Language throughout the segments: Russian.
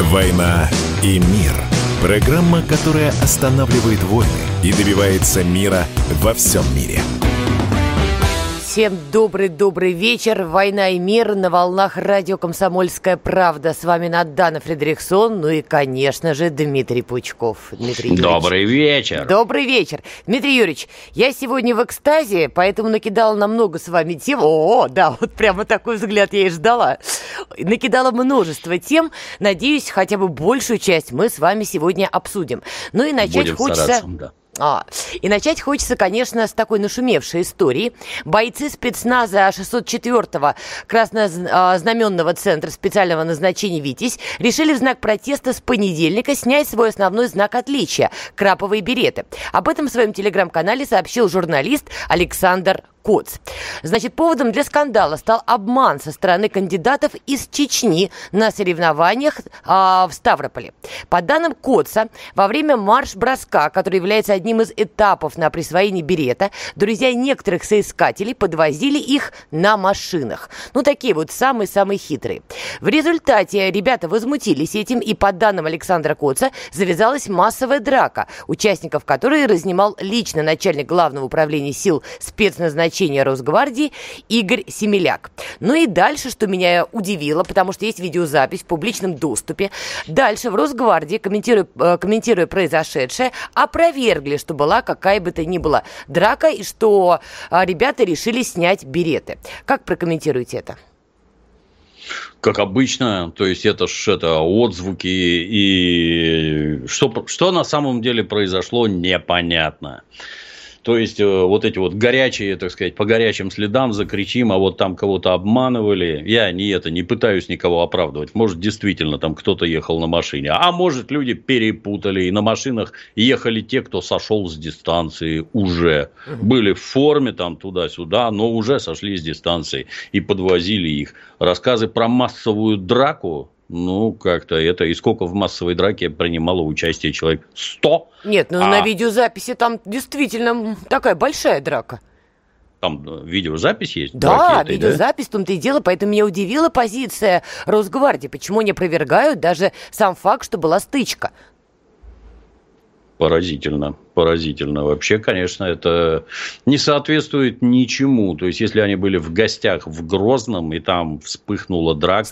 «Война и мир». Программа, которая останавливает войны и добивается мира во всем мире. Всем добрый вечер. «Война и мир» на волнах радио «Комсомольская правда». С вами Надана Фридрихсон, ну и, конечно же, Дмитрий Пучков. Дмитрий Юрьевич. Добрый вечер. Добрый вечер. Дмитрий Юрьевич, я сегодня в экстазе, поэтому накидала на много с вами тем. Да, вот прямо такой взгляд я и ждала. Накидала множество тем. Надеюсь, хотя бы большую часть мы с вами сегодня обсудим. Ну и начать Будем хочется... стараться, да. И начать хочется, конечно, с такой нашумевшей истории. Бойцы спецназа 604-го краснознаменного центра специального назначения «Витязь» решили в знак протеста с понедельника снять свой основной знак отличия – краповые береты. Об этом в своем телеграм-канале сообщил журналист Александр Коц. Значит, поводом для скандала стал обман со стороны кандидатов из Чечни на соревнованиях в Ставрополе. По данным Коца, во время марш-броска, который является одним из этапов на присвоение берета, друзья некоторых соискателей подвозили их на машинах. Ну, такие вот самые-самые хитрые. В результате ребята возмутились этим, и по данным Александра Коца, завязалась массовая драка, участников которой разнимал лично начальник Главного управления сил спецназначения Росгвардии Игорь Семеляк. Ну и дальше, что меня удивило, потому что есть видеозапись в публичном доступе. Дальше в Росгвардии, комментируя произошедшее, опровергли, что была какая бы то ни была драка и что ребята решили снять береты. Как прокомментируете это? Как обычно, то есть это отзвуки и что на самом деле произошло, непонятно. То есть, вот эти вот горячие, так сказать, по горячим следам закричим, а вот там кого-то обманывали. Я не пытаюсь никого оправдывать. Может, действительно там кто-то ехал на машине. А может, люди перепутали. И на машинах ехали те, кто сошел с дистанции уже. Были в форме там туда-сюда, но уже сошли с дистанции. И подвозили их. Рассказы про массовую драку. Ну, как-то это... И сколько в массовой драке принимало участие человек? 100? Нет, на видеозаписи там действительно такая большая драка. Там видеозапись есть? Да, видеозапись, в том-то и дело. Поэтому меня удивила позиция Росгвардии. Почему не опровергают даже сам факт, что была стычка? Поразительно. Вообще, конечно, это не соответствует ничему. То есть, если они были в гостях в Грозном, и там вспыхнула драка...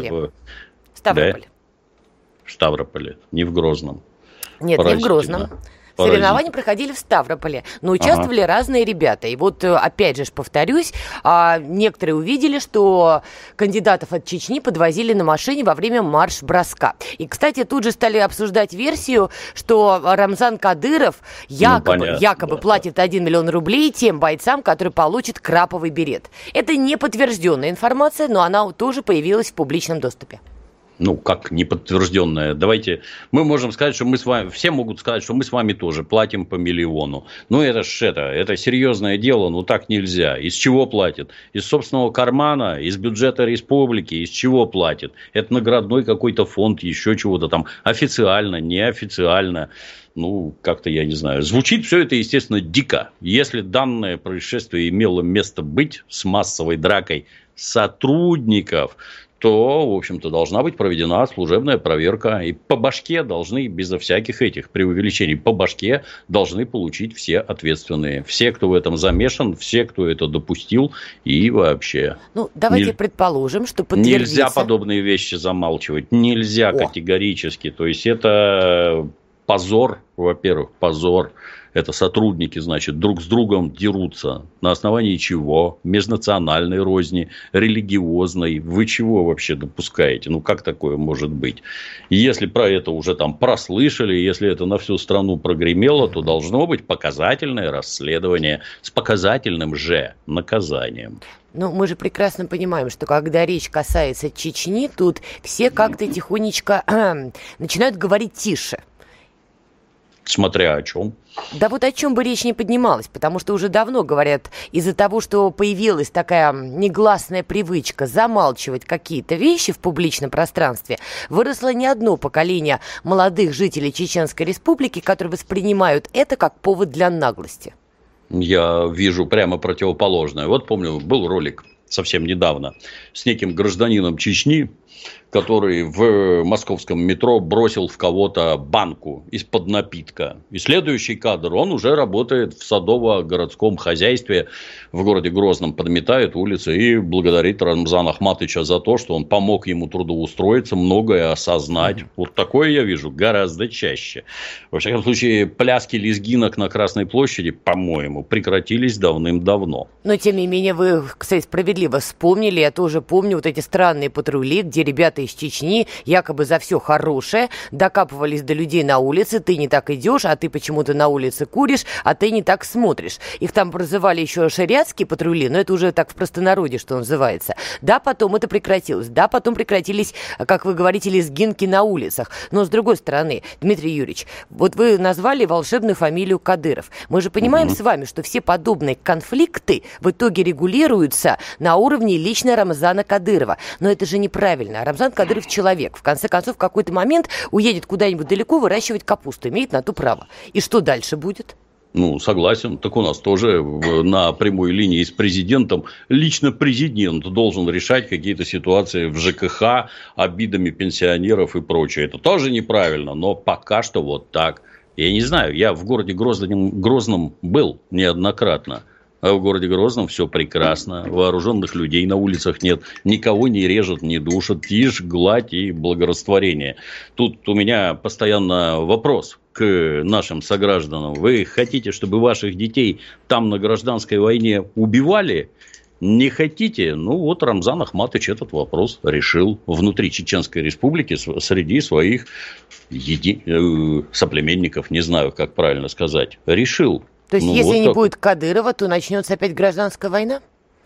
В Ставрополе, не в Грозном. Нет, не в Грозном. Соревнования проходили в Ставрополе, но участвовали разные ребята. И вот, опять же, повторюсь, некоторые увидели, что кандидатов от Чечни подвозили на машине во время марш-броска. И, кстати, тут же стали обсуждать версию, что Рамзан Кадыров якобы платит 1 миллион рублей тем бойцам, которые получат краповый берет. Это не подтвержденная информация, но она тоже появилась в публичном доступе. Ну, как неподтвержденное. Давайте, мы можем сказать, что мы с вами, все могут сказать, что мы с вами тоже платим по миллиону. Ну, это серьезное дело, но так нельзя. Из чего платят? Из собственного кармана, из бюджета республики, из чего платят? Это наградной какой-то фонд, еще чего-то там, официально, неофициально. Ну, как-то, я не знаю. Звучит все это, естественно, дико. Если данное происшествие имело место быть с массовой дракой сотрудников, то, в общем-то, должна быть проведена служебная проверка. И по башке должны, безо всяких этих преувеличений, по башке должны получить все ответственные. Все, кто в этом замешан, все, кто это допустил и вообще. Ну, давайте предположим, что подтвердится... Нельзя подобные вещи замалчивать. Нельзя категорически. То есть, это позор, во-первых, позор. Это сотрудники, значит, друг с другом дерутся. На основании чего? Межнациональной розни, религиозной. Вы чего вообще допускаете? Ну, как такое может быть? Если про это уже там прослышали, если это на всю страну прогремело, то должно быть показательное расследование с показательным же наказанием. Ну, мы же прекрасно понимаем, что когда речь касается Чечни, тут все как-то тихонечко начинают говорить тише. Смотря о чем. Да вот о чем бы речь не поднималась, потому что уже давно говорят, из-за того, что появилась такая негласная привычка замалчивать какие-то вещи в публичном пространстве, выросло не одно поколение молодых жителей Чеченской Республики, которые воспринимают это как повод для наглости. Я вижу прямо противоположное. Вот помню, был ролик совсем недавно с неким гражданином Чечни, который в московском метро бросил в кого-то банку из-под напитка. И следующий кадр, он уже работает в садово-городском хозяйстве в городе Грозном, подметает улицы и благодарит Рамзана Ахматовича за то, что он помог ему трудоустроиться, многое осознать. Вот такое я вижу гораздо чаще. Во всяком случае, пляски лезгинок на Красной площади, по-моему, прекратились давным-давно. Но, тем не менее, вы, кстати, справедливо вспомнили. Я тоже помню вот эти странные патрули, где ребята из Чечни якобы за все хорошее докапывались до людей на улице. Ты не так идешь, а ты почему-то на улице куришь, а ты не так смотришь. Их там прозывали еще шариатские патрули, но это уже так в простонародье, что называется. Да, потом это прекратилось. Да, потом прекратились, как вы говорите, лезгинки на улицах. Но, с другой стороны, Дмитрий Юрьевич, вот вы назвали волшебную фамилию Кадыров. Мы же понимаем с вами, что все подобные конфликты в итоге регулируются на уровне лично Рамзана Кадырова. Но это же неправильно. Рамзан Кадыров человек. В конце концов, в какой-то момент уедет куда-нибудь далеко выращивать капусту. Имеет на то право. И что дальше будет? Ну, согласен. Так у нас тоже на прямой линии с президентом лично президент должен решать какие-то ситуации в ЖКХ, обидами пенсионеров и прочее. Это тоже неправильно, но пока что вот так. Я не знаю, я в городе Грозном был неоднократно. А в городе Грозном все прекрасно. Вооруженных людей на улицах нет. Никого не режут, не душат. Тишь, гладь и благорастворение. Тут у меня постоянно вопрос к нашим согражданам. Вы хотите, чтобы ваших детей там на гражданской войне убивали? Не хотите? Ну, вот Рамзан Ахматович этот вопрос решил внутри Чеченской Республики среди своих соплеменников, не знаю, как правильно сказать, решил. То есть, если вот не будет Кадырова, то начнется опять гражданская война?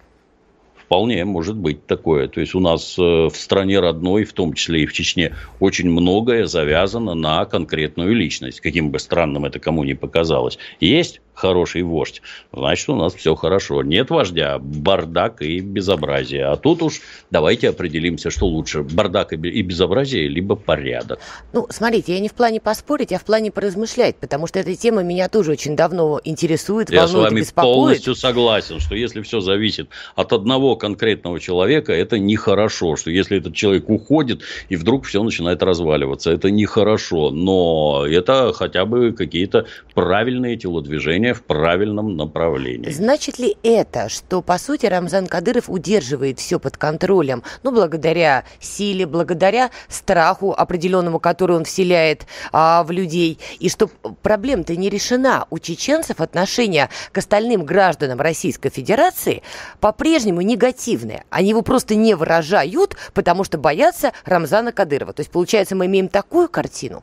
Вполне может быть такое. То есть, у нас в стране родной, в том числе и в Чечне, очень многое завязано на конкретную личность. Каким бы странным это кому ни показалось. Есть хороший вождь, значит, у нас все хорошо. Нет вождя, бардак и безобразие. А тут уж давайте определимся, что лучше. Бардак и безобразие, либо порядок. Ну, смотрите, я не в плане поспорить, а в плане поразмышлять. Потому что эта тема меня тоже очень давно интересует, волнует и беспокоит. Я с вами полностью согласен, что если все зависит от одного конкретного человека, это нехорошо. Что если этот человек уходит, и вдруг все начинает разваливаться, это нехорошо. Но это хотя бы какие-то правильные телодвижения в правильном направлении. Значит ли это, что, по сути, Рамзан Кадыров удерживает все под контролем, ну, благодаря силе, благодаря страху определенному, который он вселяет в людей, и что проблема-то не решена у чеченцев, отношение к остальным гражданам Российской Федерации по-прежнему негативное. Они его просто не выражают, потому что боятся Рамзана Кадырова. То есть, получается, мы имеем такую картину?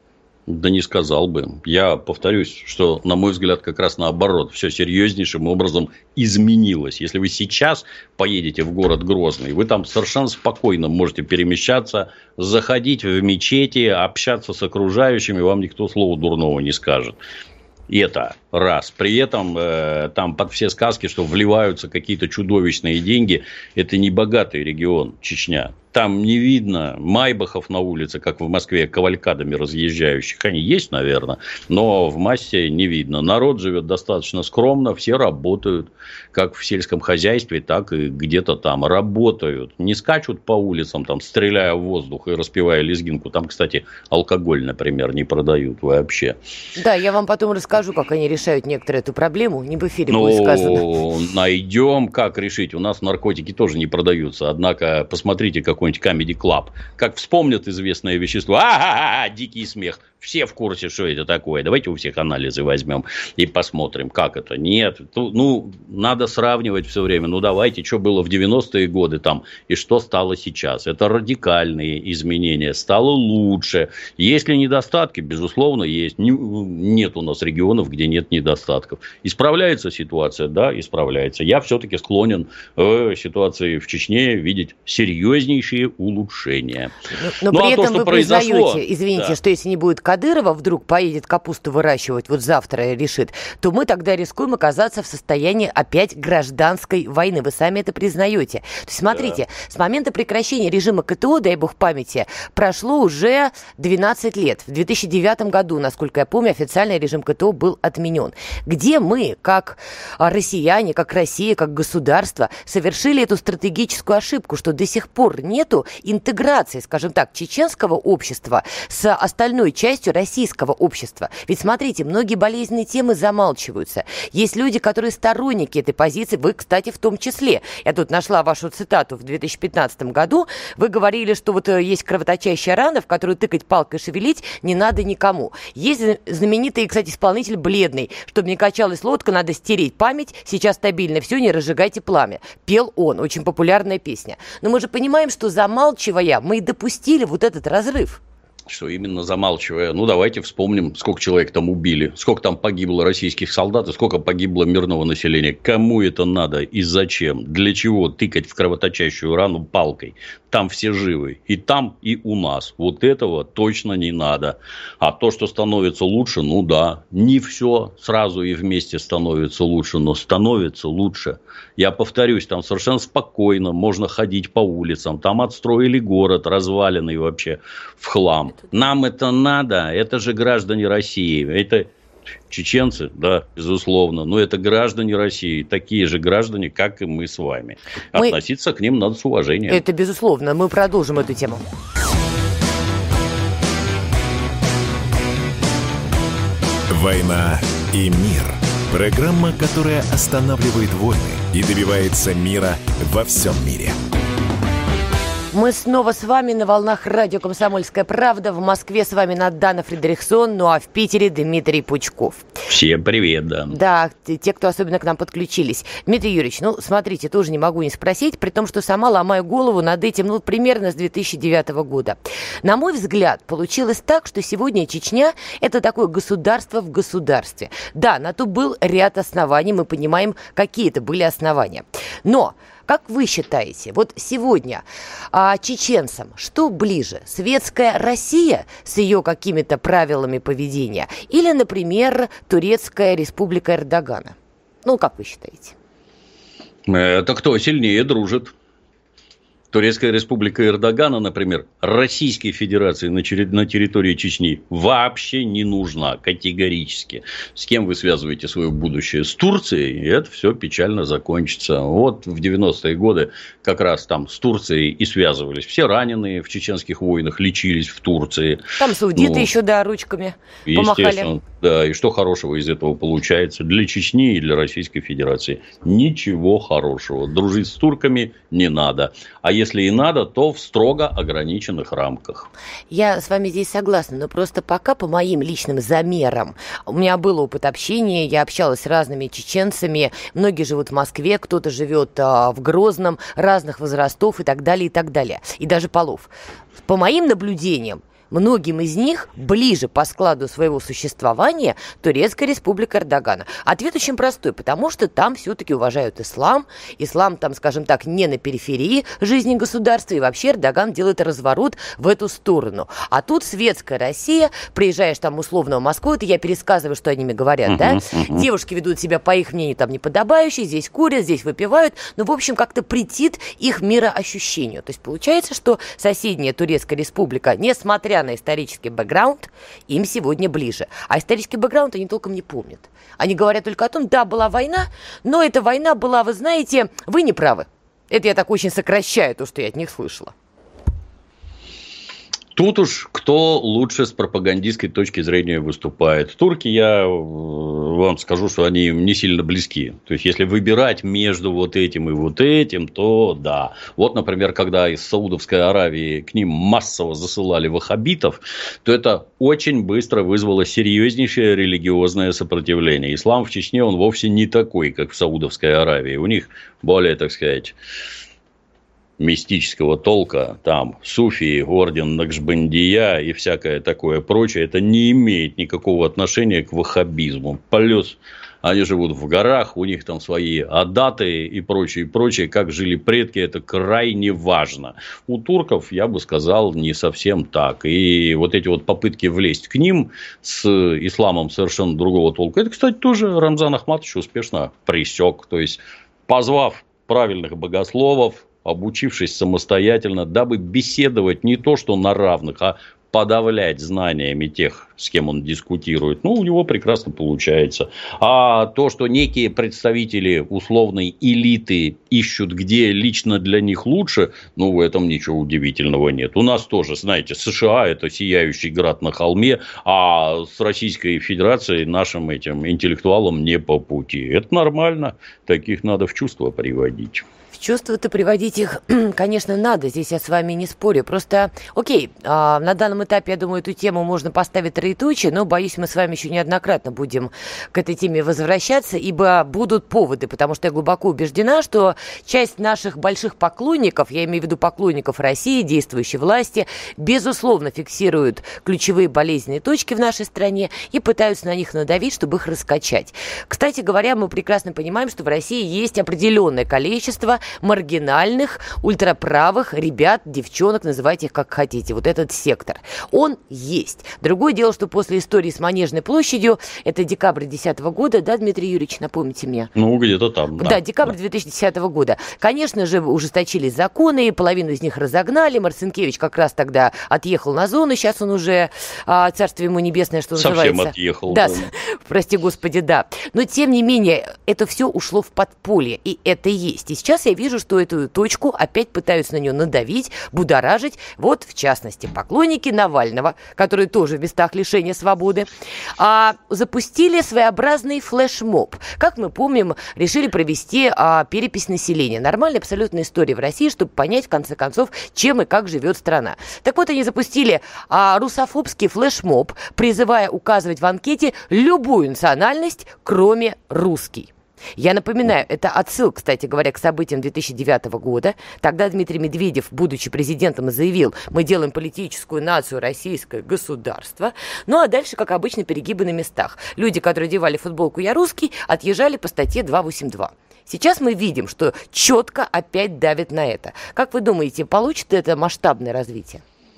Да не сказал бы. Я повторюсь, что, на мой взгляд, как раз наоборот. Все серьезнейшим образом изменилось. Если вы сейчас поедете в город Грозный, вы там совершенно спокойно можете перемещаться, заходить в мечети, общаться с окружающими, вам никто слова дурного не скажет. И это раз. При этом там под все сказки, что вливаются какие-то чудовищные деньги, это не богатый регион Чечня. Там не видно майбахов на улице, как в Москве, кавалькадами разъезжающих. Они есть, наверное, но в массе не видно. Народ живет достаточно скромно, все работают, как в сельском хозяйстве, так и где-то там работают. Не скачут по улицам, там, стреляя в воздух и распевая лезгинку. Там, кстати, алкоголь, например, не продают вообще. Да, я вам потом расскажу, как они решают некоторые эту проблему. Не в эфире будет сказано. Найдем, как решить. У нас наркотики тоже не продаются. Однако, посмотрите, какой Comedy Club. Как вспомнят известное вещество, дикий смех. Все в курсе, что это такое. Давайте у всех анализы возьмем и посмотрим, как это. Нет, надо сравнивать все время. Давайте, что было в 90-е годы там и что стало сейчас. Это радикальные изменения. Стало лучше. Есть ли недостатки? Безусловно, есть. Нет у нас регионов, где нет недостатков. Исправляется ситуация? Да, исправляется. Я все-таки склонен в ситуации в Чечне видеть серьезнейшие улучшения. Но при этом вы признаете, извините, что если не будет Кадырова вдруг поедет капусту выращивать, вот завтра решит, то мы тогда рискуем оказаться в состоянии опять гражданской войны. Вы сами это признаете. То есть, смотрите, с момента прекращения режима КТО, дай бог памяти, прошло уже 12 лет. В 2009 году, насколько я помню, официальный режим КТО был отменен. Где мы, как россияне, как Россия, как государство, совершили эту стратегическую ошибку, что до сих пор нету интеграции, скажем так, чеченского общества с остальной частью российского общества. Ведь, смотрите, многие болезненные темы замалчиваются. Есть люди, которые сторонники этой позиции, вы, кстати, в том числе. Я тут нашла вашу цитату в 2015 году. Вы говорили, что вот есть кровоточащая рана, в которую тыкать палкой шевелить не надо никому. Есть знаменитый, кстати, исполнитель Бледный. Чтобы не качалась лодка, надо стереть память. Сейчас стабильно все, не разжигайте пламя. Пел он. Очень популярная песня. Но мы же понимаем, что замалчивая, мы и допустили вот этот разрыв. Что именно замалчивая? Ну, давайте вспомним, сколько человек там убили, сколько там погибло российских солдат и сколько погибло мирного населения. Кому это надо и зачем? Для чего тыкать в кровоточащую рану палкой? Там все живы. И там, и у нас. Вот этого точно не надо. А то, что становится лучше, ну да. Не все сразу и вместе становится лучше, но становится лучше. Я повторюсь, там совершенно спокойно можно ходить по улицам. Там отстроили город, разваленный вообще в хлам. Нам это надо. Это же граждане России. Это чеченцы, да, безусловно. Но это граждане России. Такие же граждане, как и мы с вами. Относиться к ним надо с уважением. Это безусловно. Мы продолжим эту тему. «Война и мир». Программа, которая останавливает войны и добивается мира во всем мире. Мы снова с вами на волнах радио «Комсомольская правда». В Москве с вами Надана Фридрихсон, ну а в Питере Дмитрий Пучков. Всем привет, да. Да, те, кто особенно к нам подключились. Дмитрий Юрьевич, ну, смотрите, тоже не могу не спросить, при том, что сама ломаю голову над этим, ну, примерно с 2009 года. На мой взгляд, получилось так, что сегодня Чечня – это такое государство в государстве. Да, на то был ряд оснований, мы понимаем, какие это были основания. Но... Как вы считаете, вот сегодня чеченцам что ближе? Светская Россия с ее какими-то правилами поведения или, например, Турецкая республика Эрдогана? Ну, как вы считаете? Это кто сильнее дружит? Турецкая республика Эрдогана, например, Российской Федерации на территории Чечни вообще не нужна категорически. С кем вы связываете свое будущее? С Турцией, и это все печально закончится. Вот в 90-е годы как раз там с Турцией и связывались. Все раненые в чеченских войнах лечились в Турции. Там саудиты еще, да, ручками помахали. Да, и что хорошего из этого получается для Чечни и для Российской Федерации? Ничего хорошего. Дружить с турками не надо. А если и надо, то в строго ограниченных рамках. Я с вами здесь согласна, но просто пока по моим личным замерам. У меня был опыт общения, я общалась с разными чеченцами. Многие живут в Москве, кто-то живет в Грозном, разных возрастов и так далее, и так далее. И даже полов. По моим наблюдениям, многим из них ближе по складу своего существования Турецкая республика Эрдогана. Ответ очень простой, потому что там все-таки уважают ислам. Ислам там, скажем так, не на периферии жизни государства. И вообще Эрдоган делает разворот в эту сторону. А тут светская Россия. Приезжаешь там условно в Москву, это я пересказываю, что они мне говорят, да? Девушки ведут себя, по их мнению, там неподобающе. Здесь курят, здесь выпивают. Ну, в общем, как-то претит их мироощущению. То есть получается, что соседняя Турецкая республика, несмотря на исторический бэкграунд, им сегодня ближе. А исторический бэкграунд они толком не помнят. Они говорят только о том, да, была война, но эта война была, вы знаете, вы не правы. Это я так очень сокращаю то, что я от них слышала. Тут уж кто лучше с пропагандистской точки зрения выступает. Турки, я вам скажу, что они не сильно близки. То есть, если выбирать между вот этим и вот этим, то да. Вот, например, когда из Саудовской Аравии к ним массово засылали ваххабитов, то это очень быстро вызвало серьезнейшее религиозное сопротивление. Ислам в Чечне, он вовсе не такой, как в Саудовской Аравии. У них более, так сказать, мистического толка, там суфии, орден Накшбандия и всякое такое прочее, это не имеет никакого отношения к ваххабизму. Плюс они живут в горах, у них там свои адаты и прочее, как жили предки, это крайне важно. У турков, я бы сказал, не совсем так. И вот эти вот попытки влезть к ним с исламом совершенно другого толка, это, кстати, тоже Рамзан Ахматович успешно пресек. То есть, позвав правильных богословов, обучившись самостоятельно, дабы беседовать не то, что на равных, а подавлять знаниями тех, с кем он дискутирует, у него прекрасно получается. А то, что некие представители условной элиты ищут, где лично для них лучше, в этом ничего удивительного нет. У нас тоже, знаете, США – это сияющий град на холме, а с Российской Федерацией нашим этим интеллектуалам не по пути. Это нормально, таких надо в чувство приводить. Чувства-то приводить их, конечно, надо, здесь я с вами не спорю. Просто, окей, на данном этапе, я думаю, эту тему можно поставить троеточие, но, боюсь, мы с вами еще неоднократно будем к этой теме возвращаться, ибо будут поводы, потому что я глубоко убеждена, что часть наших больших поклонников, я имею в виду поклонников России, действующей власти, безусловно, фиксируют ключевые болезненные точки в нашей стране и пытаются на них надавить, чтобы их раскачать. Кстати говоря, мы прекрасно понимаем, что в России есть определенное количество маргинальных, ультраправых ребят, девчонок, называйте их как хотите. Вот этот сектор. Он есть. Другое дело, что после истории с Манежной площадью, это декабрь 2010 года, да, Дмитрий Юрьевич, напомните мне? Где-то там, да. Да, декабрь 2010 года. Конечно же, ужесточились законы, половину из них разогнали. Марцинкевич как раз тогда отъехал на зону, сейчас он уже, царствие ему небесное, что называется. Совсем отъехал. Да, прости господи, да. Но, тем не менее, это все ушло в подполье, и это есть. И сейчас я вижу, что эту точку опять пытаются на нее надавить, будоражить. Вот, в частности, поклонники Навального, которые тоже в местах лишения свободы, запустили своеобразный флешмоб. Как мы помним, решили провести перепись населения. Нормальная абсолютная история в России, чтобы понять, в конце концов, чем и как живет страна. Так вот, они запустили русофобский флешмоб, призывая указывать в анкете любую национальность, кроме русский. Я напоминаю, это отсылка, кстати говоря, к событиям 2009 года. Тогда Дмитрий Медведев, будучи президентом, заявил: мы делаем политическую нацию российское государство. А дальше, как обычно, перегибы на местах. Люди, которые одевали футболку «Я русский», отъезжали по статье 282. Сейчас мы видим, что четко опять давит на это. Как вы думаете, получит это масштабное развитие?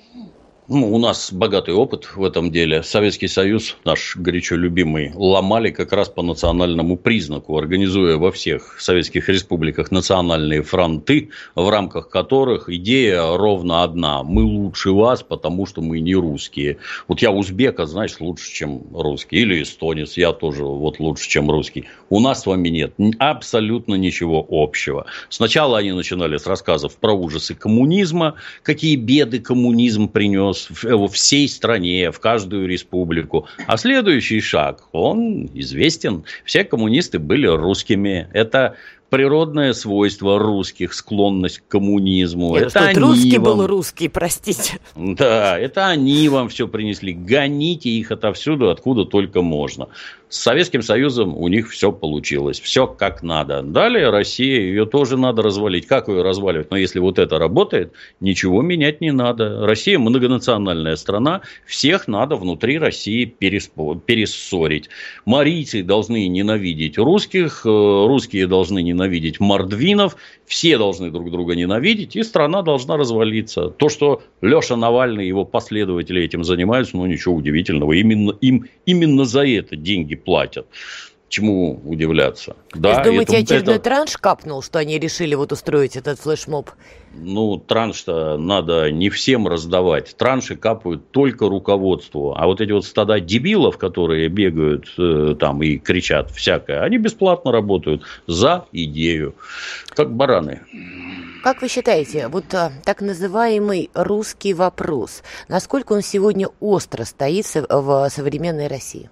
У нас богатый опыт в этом деле. Советский Союз, наш горячо любимый, ломали как раз по национальному признаку, организуя во всех советских республиках национальные фронты, в рамках которых идея ровно одна: мы лучше вас, потому что мы не русские. Вот я узбек, а значит лучше, чем русский. Или эстонец, я тоже лучше, чем русский. У нас с вами нет абсолютно ничего общего. Сначала они начинали с рассказов про ужасы коммунизма, какие беды коммунизм принес в всей стране, в каждую республику. А следующий шаг, он известен. Все коммунисты были русскими. Это природное свойство русских, склонность к коммунизму. Это они русский вам... был русский, простите. Да, это они вам все принесли. Гоните их отовсюду, откуда только можно. С Советским Союзом у них все получилось. Все как надо. Далее Россия, ее тоже надо развалить. Как ее разваливать? Но если вот это работает, ничего менять не надо. Россия многонациональная страна. Всех надо внутри России перессорить. Марийцы должны ненавидеть русских. Русские должны ненавидеть мордвинов. Все должны друг друга ненавидеть. И страна должна развалиться. То, что Леша Навальный и его последователи этим занимаются, ничего удивительного. Именно за это деньги платят. Чему удивляться? Да, думаете, очередной транш капнул, что они решили устроить этот флешмоб? Транш-то надо не всем раздавать. Транши капают только руководству. А вот эти стада дебилов, которые бегают там и кричат всякое, они бесплатно работают за идею. Как бараны. Как вы считаете, так называемый русский вопрос, насколько он сегодня остро стоит в современной России?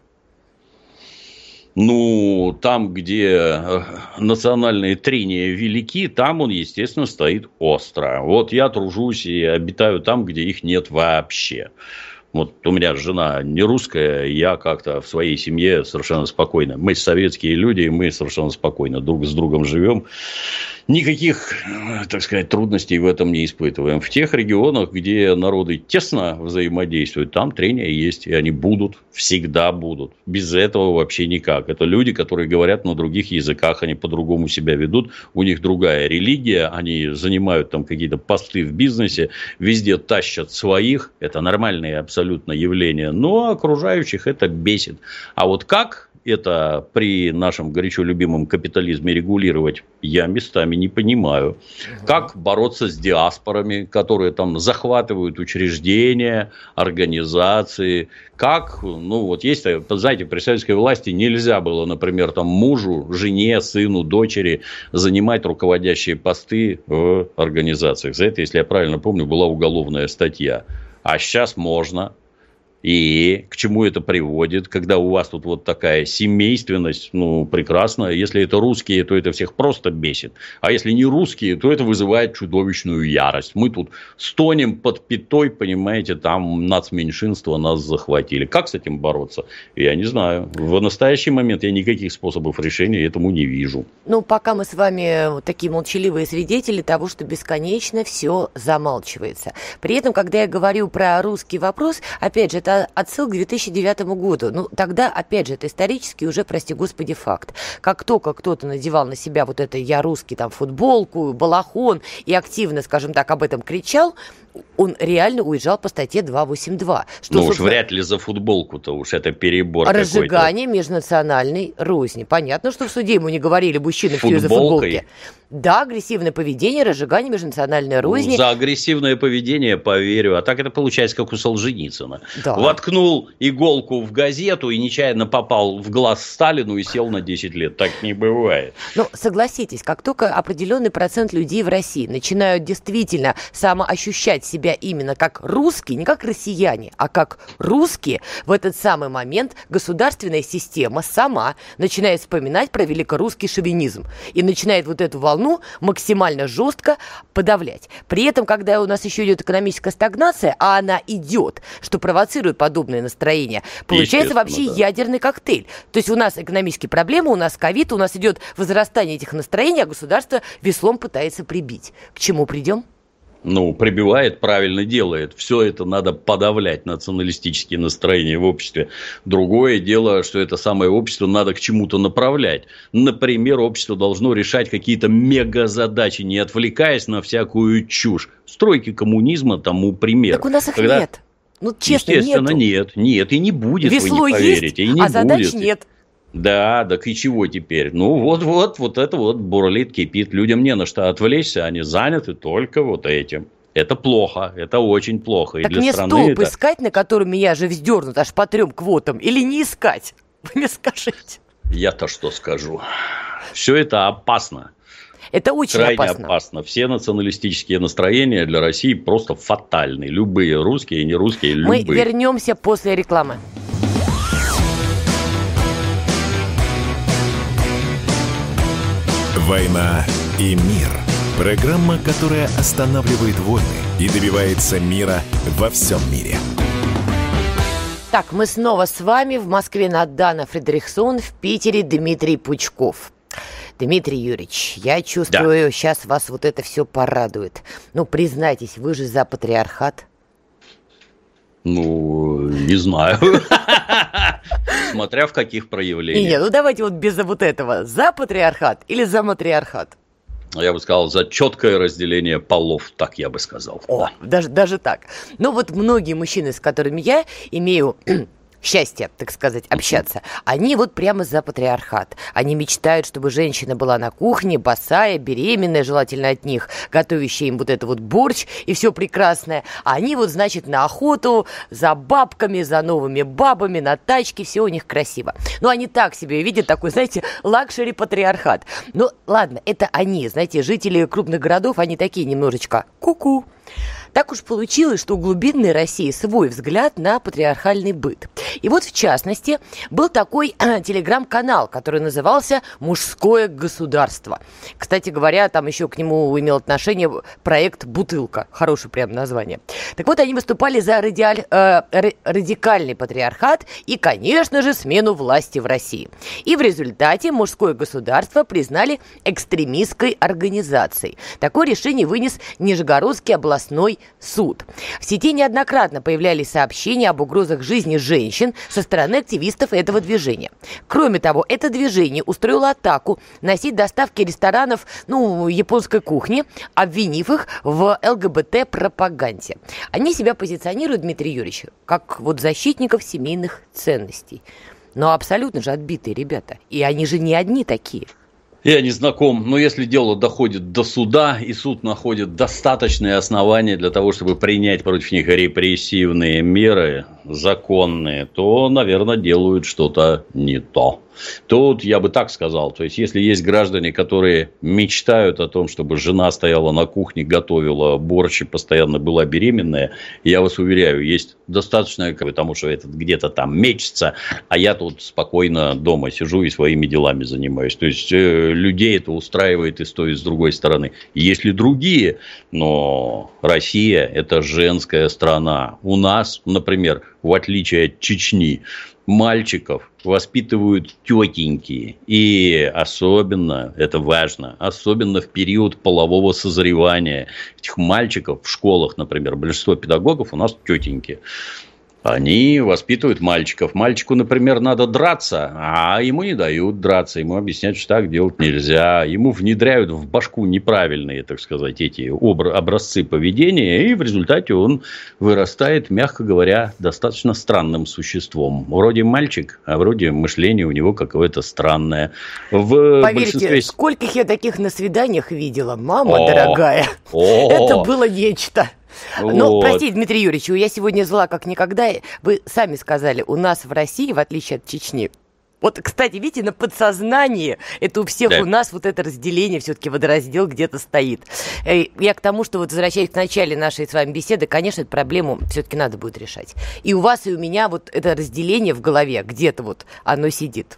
Там, где национальные трения велики, там он, естественно, стоит остро. Я тружусь и обитаю там, где их нет вообще. У меня жена не русская, я как-то в своей семье совершенно спокойно. Мы советские люди, мы совершенно спокойно друг с другом живем. никаких, так сказать, трудностей в этом не испытываем. В тех регионах, где народы тесно взаимодействуют, там трения есть, и они будут, всегда будут. Без этого вообще никак. Это люди, которые говорят на других языках, они по-другому себя ведут, у них другая религия, они занимают там какие-то посты в бизнесе, везде тащат своих, это нормальные абсолютно явления, но окружающих это бесит. А вот как это при нашем горячо любимом капитализме регулировать, я местами не понимаю. Как бороться с диаспорами, которые там захватывают учреждения, организации. Как, есть, знаете, при советской власти нельзя было, например, там мужу, жене, сыну, дочери занимать руководящие посты в организациях. За это, если я правильно помню, была уголовная статья. А сейчас можно. И к чему это приводит, когда у вас тут вот такая семейственность, прекрасно. Если это русские, то это всех просто бесит. А если не русские, то это вызывает чудовищную ярость. Мы тут стонем под пятой, понимаете, там нацменьшинство нас захватили. Как с этим бороться? Я не знаю. В настоящий момент я никаких способов решения этому не вижу. Пока мы с вами такие молчаливые свидетели того, что бесконечно все замалчивается. При этом, когда я говорю про русский вопрос, опять же, это отсылка к 2009 году. Тогда, опять же, это исторически уже, прости господи, факт. Как только кто-то надевал на себя вот это «я русский», там, футболку, балахон и активно, скажем так, об этом кричал, он реально уезжал по статье 282. Уж вряд ли за футболку-то, уж это перебор какой-то. Разжигание межнациональной розни. Понятно, что в суде ему не говорили мужчины все из-за футболки. Да, агрессивное поведение, разжигание межнациональной розни. За агрессивное поведение поверю. А так это получается, как у Солженицына. Да. Воткнул иголку в газету и нечаянно попал в глаз Сталину и сел на 10 лет. Так не бывает. Согласитесь, как только определенный процент людей в России начинают действительно самоощущать себя именно как русские, не как россияне, а как русские, в этот самый момент государственная система сама начинает вспоминать про великорусский шовинизм и начинает вот эту волну максимально жестко подавлять. При этом, когда у нас еще идет экономическая стагнация, а она идет, что провоцирует подобное настроение, получается вообще ядерный коктейль. То есть у нас экономические проблемы, у нас ковид, у нас идет возрастание этих настроений, а государство веслом пытается прибить. К чему придем? Прибивает, правильно делает. Все это надо подавлять, националистические настроения в обществе. Другое дело, что это самое общество надо к чему-то направлять. Например, общество должно решать какие-то мегазадачи, не отвлекаясь на всякую чушь. Стройки коммунизма тому пример. Так у нас их нет. Честно, естественно, нет, и не будет, весло вы не поверите. Есть, и не а задач будет. нет. Да, так и чего теперь? Вот это бурлит, кипит. Людям не на что отвлечься, они заняты только вот этим. Это плохо, это очень плохо. Так и для мне страны столб это... искать, на котором меня же вздернут аж по 3 квотам, или не искать? Вы мне скажите. Я-то что скажу? Все это опасно. Это очень крайне опасно. Все националистические настроения для России просто фатальны. Любые, русские и нерусские, любые. Мы вернемся после рекламы. «Война и мир». Программа, которая останавливает войны и добивается мира во всем мире. Так, мы снова с вами. В Москве Надана Фридрихсон, в Питере Дмитрий Пучков. Дмитрий Юрьевич, я чувствую, сейчас вас вот это все порадует. Признайтесь, вы же за патриархат. Не знаю. Смотря в каких проявлениях. Нет, давайте без вот этого. За патриархат или за матриархат? Я бы сказал, за четкое разделение полов, так я бы сказал. Даже так. Многие мужчины, с которыми я имею счастье, так сказать, общаться, они прямо за патриархат. Они мечтают, чтобы женщина была на кухне, босая, беременная, желательно от них, готовящая им борщ и все прекрасное. А они на охоту, за бабками, за новыми бабами, на тачке, все у них красиво. Они так себе видят такой, лакшери-патриархат. Ладно, это они, жители крупных городов, они такие немножечко ку-ку. Так уж получилось, что у глубинной России свой взгляд на патриархальный быт. И вот, в частности, был такой телеграм-канал, который назывался «Мужское государство». Кстати говоря, там еще к нему имел отношение проект «Бутылка». Хорошее прям название. Так вот, они выступали за радикальный патриархат и, конечно же, смену власти в России. И в результате «Мужское государство» признали экстремистской организацией. Такое решение вынес Нижегородский областной суд. В сети неоднократно появлялись сообщения об угрозах жизни женщин со стороны активистов этого движения. Кроме того, это движение устроило атаку на сеть доставки ресторанов, японской кухни, обвинив их в ЛГБТ-пропаганде. Они себя позиционируют, Дмитрий Юрьевич, как вот защитников семейных ценностей. Но абсолютно же отбитые ребята. И они же не одни такие. Я не знаком, но если дело доходит до суда, и суд находит достаточные основания для того, чтобы принять против них репрессивные меры, законные, то, наверное, делают что-то не то. Тут я бы так сказал, то есть, если есть граждане, которые мечтают о том, чтобы жена стояла на кухне, готовила борщ и постоянно была беременная, я вас уверяю, есть достаточное, потому что этот где-то там мечется, а я тут спокойно дома сижу и своими делами занимаюсь. То есть, людей это устраивает и с той, и с другой стороны. Есть ли другие, но Россия – это женская страна. У нас, например, в отличие от Чечни, мальчиков воспитывают тетеньки. И особенно, это важно, особенно в период полового созревания этих мальчиков в школах, например, большинство педагогов у нас тетеньки. Они воспитывают мальчиков. Мальчику, например, надо драться, а ему не дают драться. Ему объясняют, что так делать нельзя. Ему внедряют в башку неправильные, так сказать, эти образцы поведения. И в результате он вырастает, мягко говоря, достаточно странным существом. Вроде мальчик, а вроде мышление у него какое-то странное. Поверьте, скольких я таких на свиданиях видела, мама дорогая. Это было нечто. Но, простите, Дмитрий Юрьевич, я сегодня зла как никогда. Вы сами сказали, у нас в России, в отличие от Чечни, вот, кстати, видите, на подсознании это у всех у нас вот это разделение, все-таки водораздел где-то стоит. Я к тому, что вот возвращаясь к началу нашей с вами беседы, конечно, эту проблему все-таки надо будет решать. И у вас, и у меня вот это разделение в голове где-то вот оно сидит.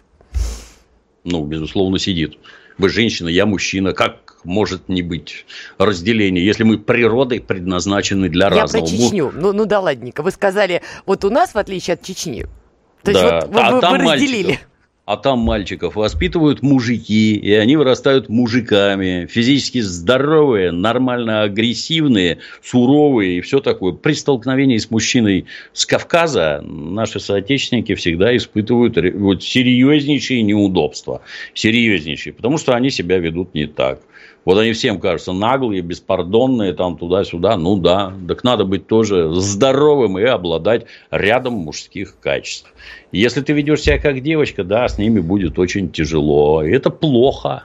Безусловно, сидит. Вы женщина, я мужчина. Как может не быть разделения, если мы природой предназначены для разного? Я про Чечню. Да ладненько. Вы сказали, вот у нас, в отличие от Чечни. То есть да, вот вы разделили. Там мальчиков воспитывают мужики, и они вырастают мужиками, физически здоровые, нормально агрессивные, суровые и все такое. При столкновении с мужчиной с Кавказа наши соотечественники всегда испытывают серьезнейшие неудобства. Серьезнейшие, потому что они себя ведут не так. Вот они всем кажутся наглые, беспардонные, там туда-сюда. Так надо быть тоже здоровым и обладать рядом мужских качеств. Если ты ведешь себя как девочка, с ними будет очень тяжело. И это плохо,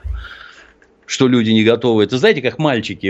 что люди не готовы. Это знаете, как мальчики,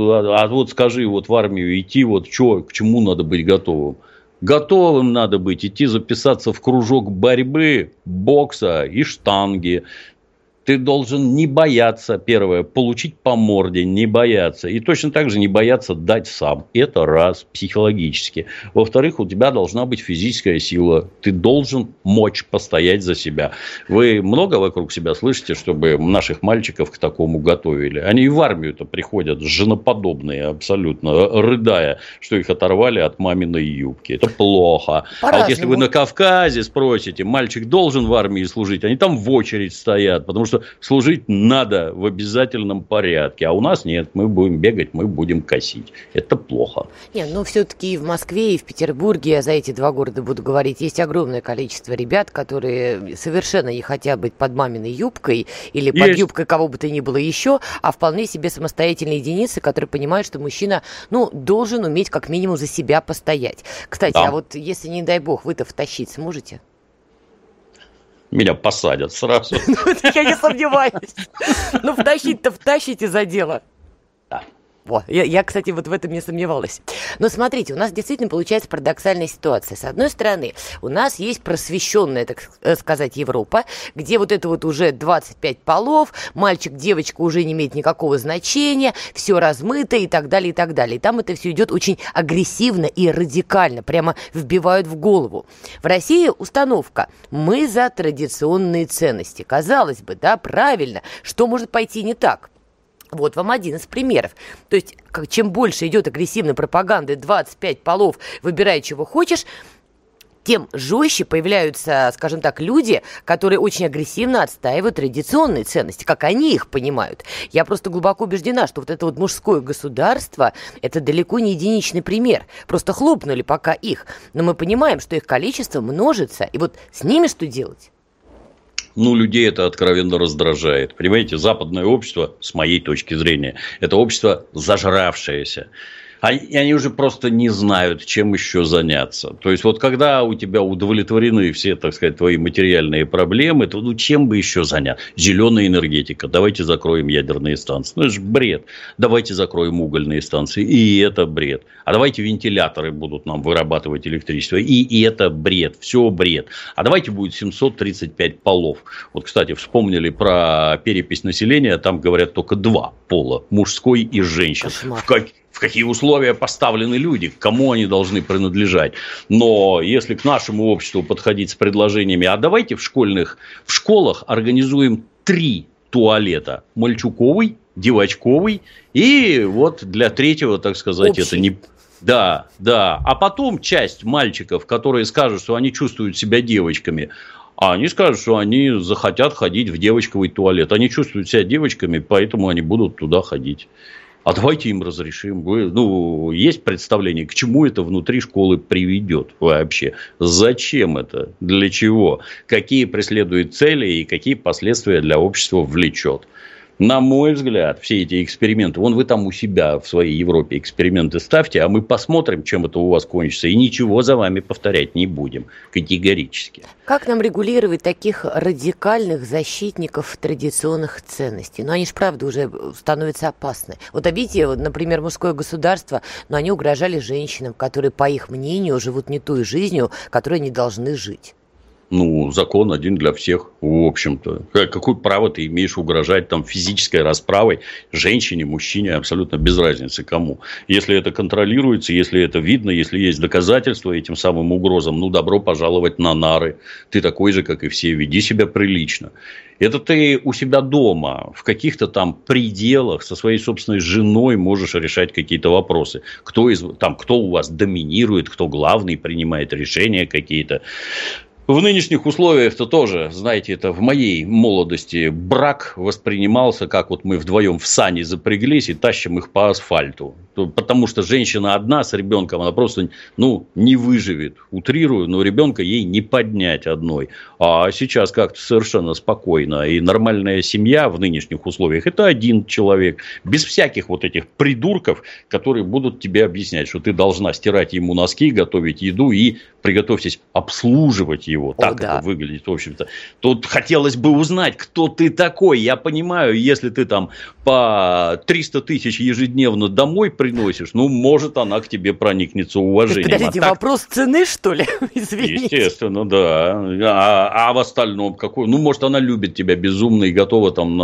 скажи, в армию идти, к чему надо быть готовым? Готовым надо быть, идти записаться в кружок борьбы, бокса и штанги. Ты должен не бояться, первое, получить по морде, не бояться. И точно так же не бояться дать сам. Это раз, психологически. Во-вторых, у тебя должна быть физическая сила. Ты должен мочь постоять за себя. Вы много вокруг себя слышите, чтобы наших мальчиков к такому готовили? Они и в армию-то приходят женоподобные, абсолютно, рыдая, что их оторвали от маминой юбки. Это плохо. А вот если вы на Кавказе спросите, мальчик должен в армии служить, они там в очередь стоят, потому что служить надо в обязательном порядке. А у нас нет. Мы будем бегать, мы будем косить. Это плохо. Все-таки и в Москве, и в Петербурге, я за эти два города буду говорить, есть огромное количество ребят, которые совершенно не хотят быть под маминой юбкой или под юбкой кого бы то ни было еще, а вполне себе самостоятельные единицы, которые понимают, что мужчина, должен уметь как минимум за себя постоять. Кстати, а вот если, не дай бог, вы-то втащить сможете? Меня посадят сразу. Я не сомневаюсь. Втащить-то втащите за дело. Да. Я, кстати, вот в этом не сомневалась. Но смотрите, у нас действительно получается парадоксальная ситуация. С одной стороны, у нас есть просвещенная, так сказать, Европа, где вот это вот уже 25 полов, мальчик, девочка уже не имеет никакого значения, все размыто и так далее, и так далее. И там это все идет очень агрессивно и радикально, прямо вбивают в голову. В России установка: мы за традиционные ценности. Казалось бы, да, правильно, что может пойти не так? Вот вам один из примеров. То есть, чем больше идет агрессивной пропаганды, 25 полов, выбирай, чего хочешь, тем жестче появляются, скажем так, люди, которые очень агрессивно отстаивают традиционные ценности, как они их понимают. Я просто глубоко убеждена, что вот это вот мужское государство – это далеко не единичный пример. Просто хлопнули пока их. Но мы понимаем, что их количество множится. И вот с ними что делать? Людей это откровенно раздражает. Понимаете, западное общество, с моей точки зрения, это общество зажравшееся. И они уже просто не знают, чем еще заняться. То есть, вот когда у тебя удовлетворены все, так сказать, твои материальные проблемы, то чем бы еще заняться? Зеленая энергетика. Давайте закроем ядерные станции. Это же бред. Давайте закроем угольные станции. И это бред. А давайте вентиляторы будут нам вырабатывать электричество. И это бред. Все бред. А давайте будет 735 полов. Вот, кстати, вспомнили про перепись населения. Там говорят только 2 пола. Мужской и женщин. В какие условия поставлены люди, к кому они должны принадлежать. Но если к нашему обществу подходить с предложениями, а давайте в школах организуем 3 туалета. Мальчуковый, девочковый и вот для третьего, так сказать, общий. Это не... Да. А потом часть мальчиков, которые скажут, что они чувствуют себя девочками, а они скажут, что они захотят ходить в девочковый туалет. Они чувствуют себя девочками, поэтому они будут туда ходить. А давайте им разрешим. Есть представление, к чему это внутри школы приведет вообще? Зачем это? Для чего? Какие преследует цели и какие последствия для общества влечет? На мой взгляд, все эти эксперименты, вы там у себя в своей Европе эксперименты ставьте, а мы посмотрим, чем это у вас кончится, и ничего за вами повторять не будем категорически. Как нам регулировать таких радикальных защитников традиционных ценностей? Они же, правда, уже становятся опасны. Вот видите, например, мужское государство, но они угрожали женщинам, которые, по их мнению, живут не той жизнью, которой они должны жить. Закон один для всех, в общем-то. Какое право ты имеешь угрожать там физической расправой женщине, мужчине, абсолютно без разницы кому. Если это контролируется, если это видно, если есть доказательства этим самым угрозам, добро пожаловать на нары. Ты такой же, как и все, веди себя прилично. Это ты у себя дома, в каких-то там пределах со своей собственной женой можешь решать какие-то вопросы. Кто у вас доминирует, кто главный, принимает решения какие-то. В нынешних условиях-то тоже, знаете, это в моей молодости брак воспринимался, как вот мы вдвоем в сани запряглись и тащим их по асфальту. Потому что женщина одна с ребенком, она просто не выживет. Утрирую, но ребенка ей не поднять одной. А сейчас как-то совершенно спокойно. И нормальная семья в нынешних условиях – это один человек. Без всяких вот этих придурков, которые будут тебе объяснять, что ты должна стирать ему носки, готовить еду и, приготовьтесь, обслуживать его. Так это выглядит, в общем-то. Тут хотелось бы узнать, кто ты такой. Я понимаю, если ты там по 300 тысяч ежедневно домой приносишь, может, она к тебе проникнется уважением. Подождите, вопрос цены, что ли? Извините. Естественно, да. А в остальном какой? Может, она любит тебя безумно и готова там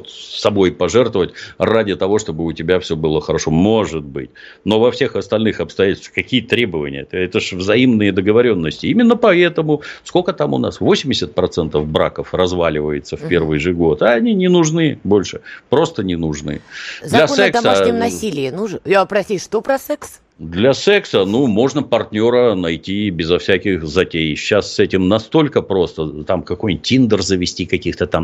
с собой пожертвовать ради того, чтобы у тебя все было хорошо. Может быть. Но во всех остальных обстоятельствах какие требования? Это же взаимные договоренности. Именно поэтому сколько там у нас? 80% браков разваливается в первый же год. А они не нужны больше. Просто не нужны. Закон о домашнем насилии нужен? Простите, что про секс? Для секса, можно партнера найти безо всяких затей. Сейчас с этим настолько просто. Там какой-нибудь Тиндер завести, каких-то там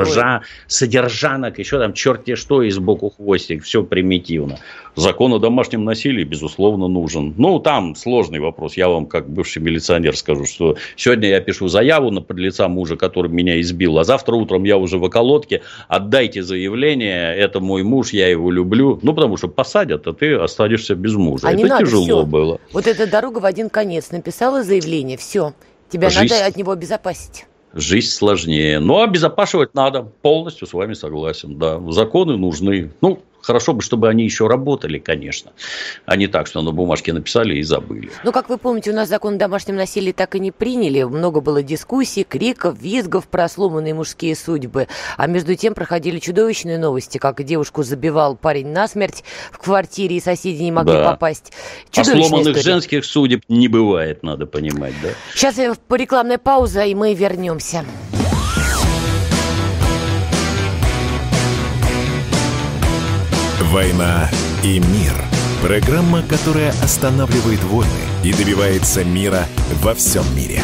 содержанок, еще там черти что, и сбоку хвостик. Все примитивно. Закон о домашнем насилии, безусловно, нужен. Там сложный вопрос. Я вам, как бывший милиционер, скажу, что сегодня я пишу заяву на подлеца мужа, который меня избил, а завтра утром я уже в околотке. Отдайте заявление, это мой муж, я его люблю. Потому что посадят, а ты останешься без мужа. Это тяжело было. Вот эта дорога в один конец. Написала заявление, все. Тебя надо от него обезопасить. Жизнь сложнее. Но обезопасивать надо. Полностью с вами согласен. Да. Законы нужны. Хорошо бы, чтобы они еще работали, конечно, а не так, что на бумажке написали и забыли. Ну, как вы помните, у нас закон о домашнем насилии так и не приняли. Много было дискуссий, криков, визгов про сломанные мужские судьбы. А между тем проходили чудовищные новости, как девушку забивал парень насмерть в квартире, и соседи не могли попасть. А сломанных женских судеб не бывает, надо понимать, да? Сейчас рекламная пауза, и мы вернемся. «Война и мир». Программа, которая останавливает войны и добивается мира во всем мире.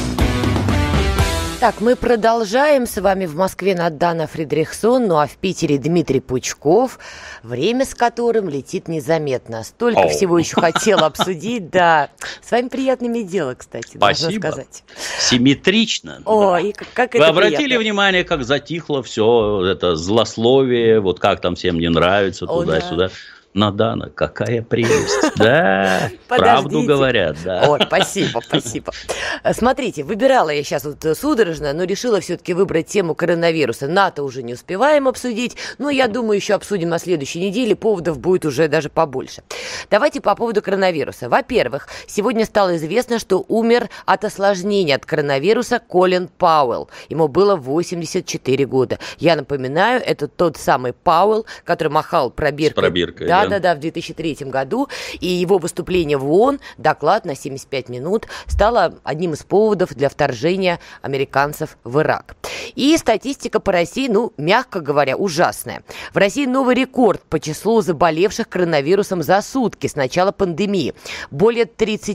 Так, мы продолжаем. С вами в Москве Надана Фридрихсон, ну а в Питере Дмитрий Пучков, время с которым летит незаметно. Столько всего еще хотела обсудить, да. С вами приятными дело, кстати, должна сказать. Симметрично. Ой, как это Вы обратили внимание, как затихло все это злословие, вот как там всем не нравится, туда-сюда. Надана, какая прелесть. Да, правду говорят, да. Ой, спасибо. Смотрите, выбирала я сейчас вот судорожно, но решила все-таки выбрать тему коронавируса. НАТО уже не успеваем обсудить, но я думаю, еще обсудим на следующей неделе, поводов будет уже даже побольше. Давайте по поводу коронавируса. Во-первых, сегодня стало известно, что умер от осложнений от коронавируса Колин Пауэлл. Ему было 84 года. Я напоминаю, это тот самый Пауэлл, который махал пробиркой. С пробиркой, да, в 2003 году. И его выступление в ООН, доклад на 75 минут, стало одним из поводов для вторжения американцев в Ирак. И статистика по России, мягко говоря, ужасная. В России новый рекорд по числу заболевших коронавирусом за сутки с начала пандемии. Более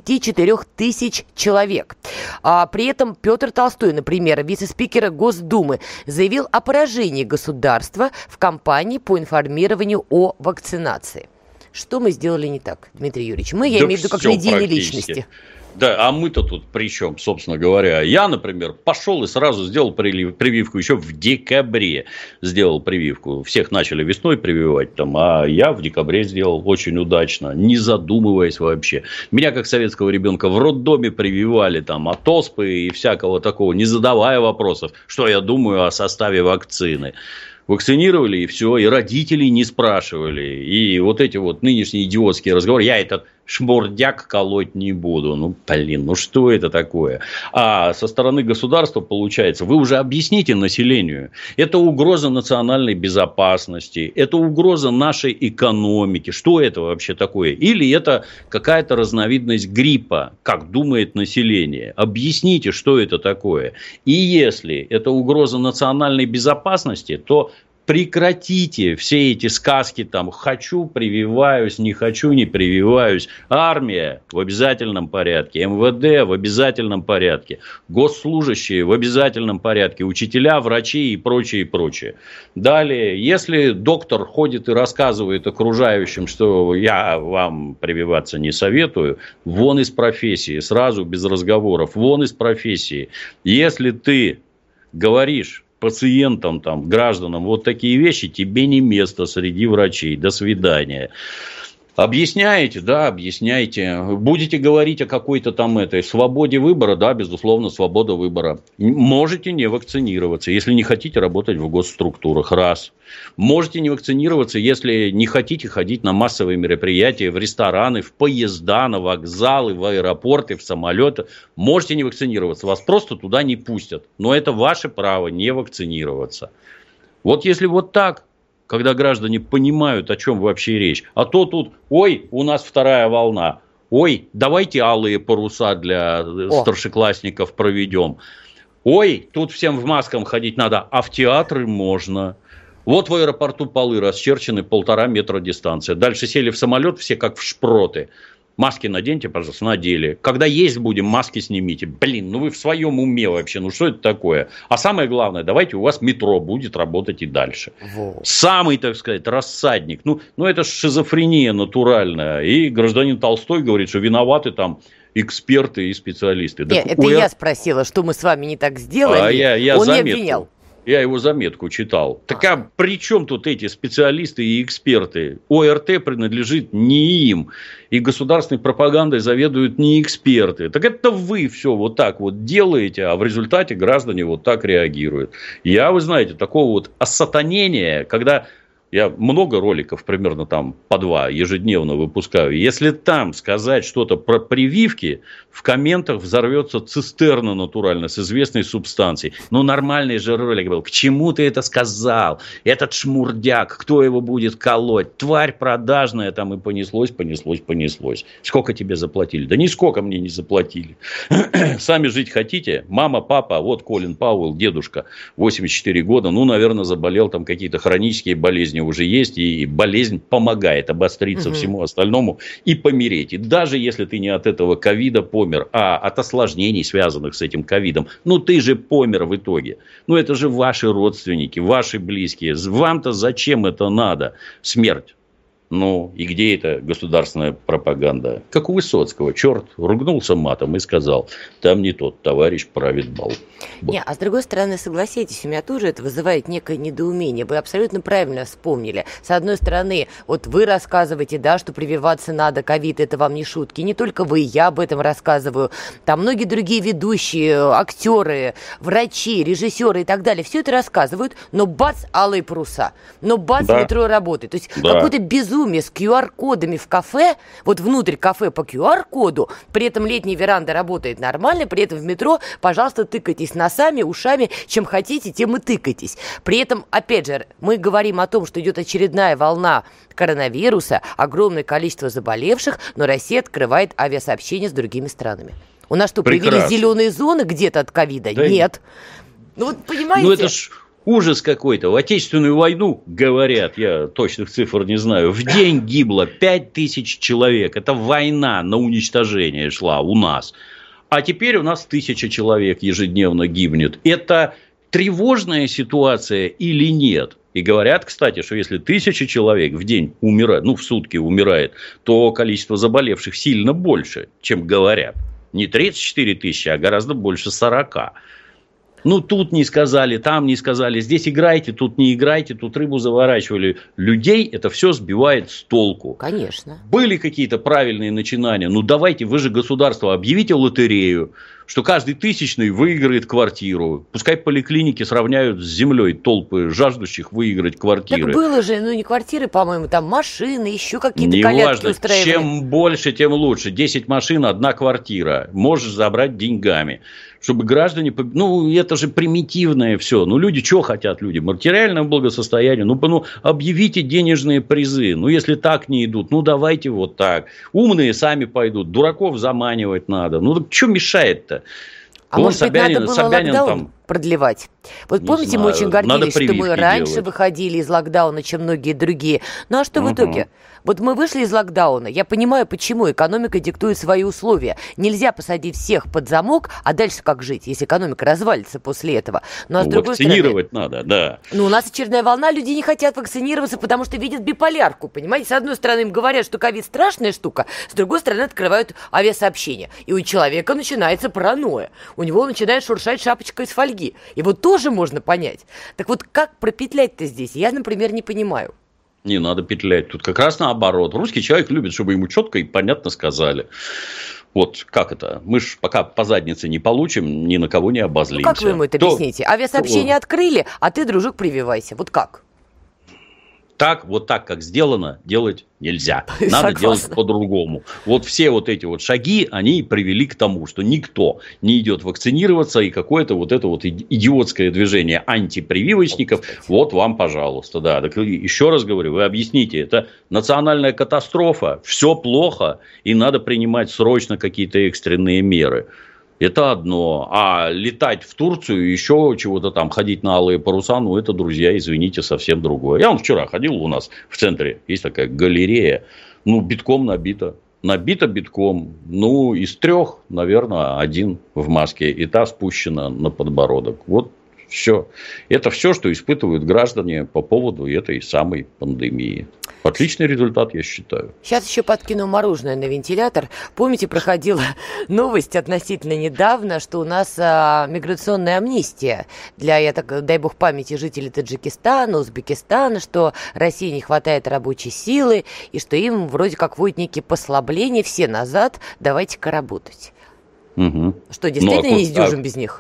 34 тысяч человек. При этом Петр Толстой, например, вице-спикер Госдумы, заявил о поражении государства в кампании по информированию о вакцинации. Что мы сделали не так, Дмитрий Юрьевич? Я имею в виду как медийные личности. Да, а мы-то тут при чем, собственно говоря? Я, например, пошел и сразу сделал прививку еще в декабре. Сделал прививку. Всех начали весной прививать, а я в декабре сделал очень удачно, не задумываясь вообще. Меня, как советского ребенка, в роддоме прививали от оспы и всякого такого, не задавая вопросов, что я думаю о составе вакцины. Вакцинировали, и все, и родителей не спрашивали. И вот эти вот нынешние идиотские разговоры, я этот шмурдяк колоть не буду. Что это такое? А со стороны государства, получается, вы уже объясните населению. Это угроза национальной безопасности, это угроза нашей экономики. Что это вообще такое? Или это какая-то разновидность гриппа, как думает население? Объясните, что это такое. И если это угроза национальной безопасности, то прекратите все эти сказки, хочу, прививаюсь, не хочу, не прививаюсь. Армия в обязательном порядке, МВД в обязательном порядке, госслужащие в обязательном порядке, учителя, врачи и прочее, и прочее. Далее, если доктор ходит и рассказывает окружающим, что я вам прививаться не советую, вон из профессии, сразу без разговоров, вон из профессии. Если ты говоришь пациентам, гражданам вот такие вещи, тебе не место среди врачей. До свидания. Объясняете? Да, объясняйте. Будете говорить о какой-то этой свободе выбора? Да, безусловно, свобода выбора. Можете не вакцинироваться, если не хотите работать в госструктурах. Раз. Можете не вакцинироваться, если не хотите ходить на массовые мероприятия, в рестораны, в поезда, на вокзалы, в аэропорты, в самолеты. Можете не вакцинироваться, вас просто туда не пустят. Но это ваше право не вакцинироваться. Вот если вот так, когда граждане понимают, о чем вообще речь. А то тут, у нас вторая волна. Давайте алые паруса для старшеклассников проведем. Тут всем в масках ходить надо, а в театры можно. Вот в аэропорту полы расчерчены 1,5 метра дистанция. Дальше сели в самолет, все как в шпроты. Маски наденьте, пожалуйста, надели. Когда есть будем, маски снимите. Вы в своем уме вообще, что это такое? А самое главное, давайте у вас метро будет работать и дальше. Самый, так сказать, рассадник. Это шизофрения натуральная. И гражданин Толстой говорит, что виноваты эксперты и специалисты. Я спросила, что мы с вами не так сделали. Он не обвинял. Я его заметку читал. Так при чем тут эти специалисты и эксперты? ОРТ принадлежит не им. И государственной пропагандой заведуют не эксперты. Так это вы все вот так вот делаете, а в результате граждане вот так реагируют. Вы знаете, такого осатанения, когда Я много роликов, примерно там по 2 ежедневно выпускаю. Если там сказать что-то про прививки, в комментах взорвется цистерна натурально с известной субстанцией. Ну, нормальный же ролик был. К чему ты это сказал? Этот шмурдяк, кто его будет колоть? Тварь продажная, там и понеслось. Сколько тебе заплатили? Да нисколько мне не заплатили. Сами жить хотите? Мама, папа, вот Колин Пауэлл, дедушка, 84 года, ну, наверное, заболел, там какие-то хронические болезни уже есть, и болезнь помогает обостриться всему остальному и помереть. И даже если ты не от этого ковида помер, а от осложнений, связанных с этим ковидом, ну ты же помер в итоге. Ну это же ваши родственники, ваши близкие. Вам-то зачем это надо? Смерть. Ну, и где эта государственная пропаганда? Как у Высоцкого. Черт ругнулся матом и сказал, там не тот товарищ правит бал. Вот. Не, а с другой стороны, согласитесь, у меня тоже это вызывает некое недоумение. Вы абсолютно правильно вспомнили. С одной стороны, вот вы рассказываете, да, что прививаться надо, ковид, это вам не шутки. Не только вы, я об этом рассказываю. Там многие другие ведущие, актеры, врачи, режиссеры и так далее. Все это рассказывают, но бац, алые паруса. Но бац, да. Метро работает. То есть какой-то безумие с QR-кодами в кафе, вот внутрь кафе по QR-коду, при этом летняя веранда работает нормально, при этом в метро, пожалуйста, тыкайтесь носами, ушами, чем хотите, тем и тыкайтесь. При этом, опять же, мы говорим о том, что идет очередная волна коронавируса, огромное количество заболевших, но Россия открывает авиасообщение с другими странами. У нас что, появились зеленые зоны где-то от ковида? Да нет. Ну вот понимаете... Ну это ж... Ужас какой-то. В Отечественную войну, говорят, я точных цифр не знаю, в день гибло 5000 человек. Это война на уничтожение шла у нас. А теперь у нас 1000 человек ежедневно гибнет. Это тревожная ситуация или нет? И говорят, кстати, что если 1000 человек в день умирает, ну, в сутки умирает, то количество заболевших сильно больше, чем говорят. Не 34 тысячи, а гораздо больше 40. Ну, тут не сказали, там не сказали, здесь играйте, тут не играйте, тут рыбу заворачивали. Людей это все сбивает с толку. Конечно. Были какие-то правильные начинания. Ну, давайте, вы же государство, объявите лотерею, что каждый 1000-й выиграет квартиру. Пускай поликлиники сравняют с землей толпы жаждущих выиграть квартиры. Так было же, ну не квартиры, по-моему, там машины, еще какие-то колядки устраивали. Чем больше, тем лучше. 10 машин, 1 квартира. Можешь забрать деньгами. Чтобы граждане... Ну, это же примитивное все. Ну, люди что хотят? Люди материальное благосостояние. Ну, объявите денежные призы. Ну, если так не идут, ну, давайте вот так. Умные сами пойдут. Дураков заманивать надо. Ну, так что мешает-то? А может быть, надо было локдаун там продлевать? Вот помните, мы очень гордились, что мы раньше выходили из локдауна, чем многие другие. Ну, а что в итоге? Вот мы вышли из локдауна. Я понимаю, почему экономика диктует свои условия. Нельзя посадить всех под замок, а дальше как жить, если экономика развалится после этого? Ну, а с другой стороны... Вакцинировать надо, да. Ну, у нас очередная волна, люди не хотят вакцинироваться, потому что видят биполярку, понимаете? С одной стороны, им говорят, что ковид страшная штука, с другой стороны, открывают авиасообщения. И у человека начинается паранойя. У него начинает шуршать шапочка из фольги. Его тоже можно понять. Так вот, как пропетлять-то здесь? Я, например, не понимаю. Не надо петлять. Тут как раз наоборот. Русский человек любит, чтобы ему четко и понятно сказали. Вот как это? Мы же пока по заднице не получим, ни на кого не обозлимся. Ну, как вы ему это объясните? Авиасообщение открыли, а ты, дружок, прививайся. Вот как? Так, вот так, как сделано, делать нельзя. Надо делать по-другому. Вот все вот эти вот шаги, они привели к тому, что никто не идет вакцинироваться, и какое-то вот это вот идиотское движение антипрививочников, вот вам, пожалуйста. Да. Так еще раз говорю, вы объясните, это национальная катастрофа, все плохо, и надо принимать срочно какие-то экстренные меры. Это одно. А летать в Турцию, еще чего-то там, ходить на алые паруса, ну, это, друзья, извините, совсем другое. Я вчера ходил у нас в центре, есть такая галерея, ну, битком набита. Набита битком. Ну, из 3, наверное, 1 в маске, и та спущена на подбородок. Вот все. Это все, что испытывают граждане по поводу этой самой пандемии. Отличный результат, я считаю. Сейчас еще подкину мороженое на вентилятор. Помните, проходила новость относительно недавно, что у нас миграционная амнистия для, я так, дай бог памяти, жителей Таджикистана, Узбекистана, что России не хватает рабочей силы, и что им вроде как будет некие послабления, все назад, давайте-ка работать. Угу. Что, действительно не сдюжим без них?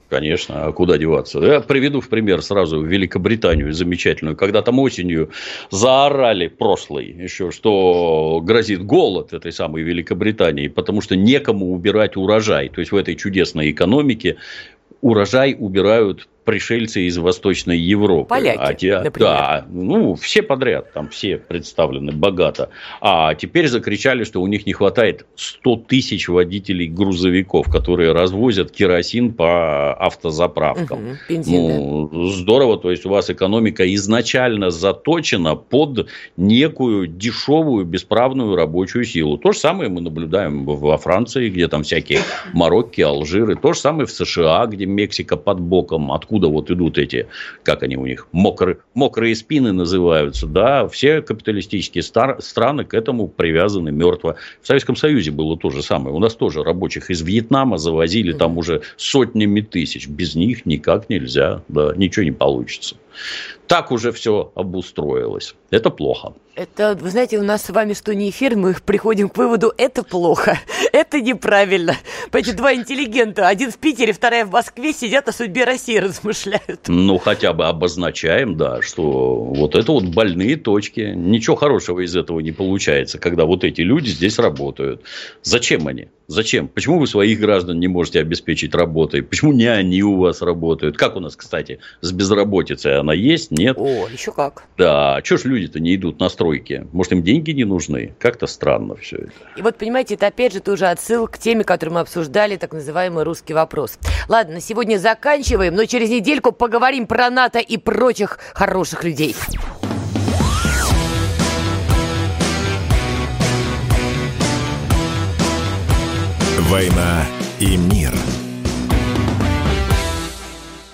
Конечно, а куда деваться? Я приведу в пример сразу Великобританию замечательную. Когда там осенью заорали прошлой еще, что грозит голод этой самой Великобритании, потому что некому убирать урожай. То есть, в этой чудесной экономике урожай убирают пришельцы из Восточной Европы. Поляки, например. Да, все подряд, там все представлены богато. А теперь закричали, что у них не хватает 100 тысяч водителей грузовиков, которые развозят керосин по автозаправкам. Бензин, да. Здорово, то есть, у вас экономика изначально заточена под некую дешевую, бесправную рабочую силу. То же самое мы наблюдаем во Франции, где там всякие Марокки, Алжиры. То же самое в США, где Мексика под боком. Откуда вот идут эти, как они у них, мокрые спины называются, да, все капиталистические страны к этому привязаны мертво. В Советском Союзе было то же самое. У нас тоже рабочих из Вьетнама завозили там уже сотнями тысяч. Без них никак нельзя, да, ничего не получится. Так уже все обустроилось. Это плохо. Это, вы знаете, у нас с вами что не эфир, мы приходим к выводу, это плохо, это неправильно. Эти два интеллигента, один в Питере, вторая в Москве, сидят о судьбе России размышляют. Хотя бы обозначаем, да, что вот это вот больные точки. Ничего хорошего из этого не получается, когда вот эти люди здесь работают. Зачем они? Зачем? Почему вы своих граждан не можете обеспечить работой? Почему не они у вас работают? Как у нас, кстати, с безработицей? Она есть? Нет? О, еще как. Да, чего ж люди-то не идут на стройки? Может, им деньги не нужны? Как-то странно все это. И вот, понимаете, это опять же тоже отсыл к теме, которую мы обсуждали, так называемый русский вопрос. Ладно, на сегодня заканчиваем, но через недельку поговорим про НАТО и прочих хороших людей. «Война и мир».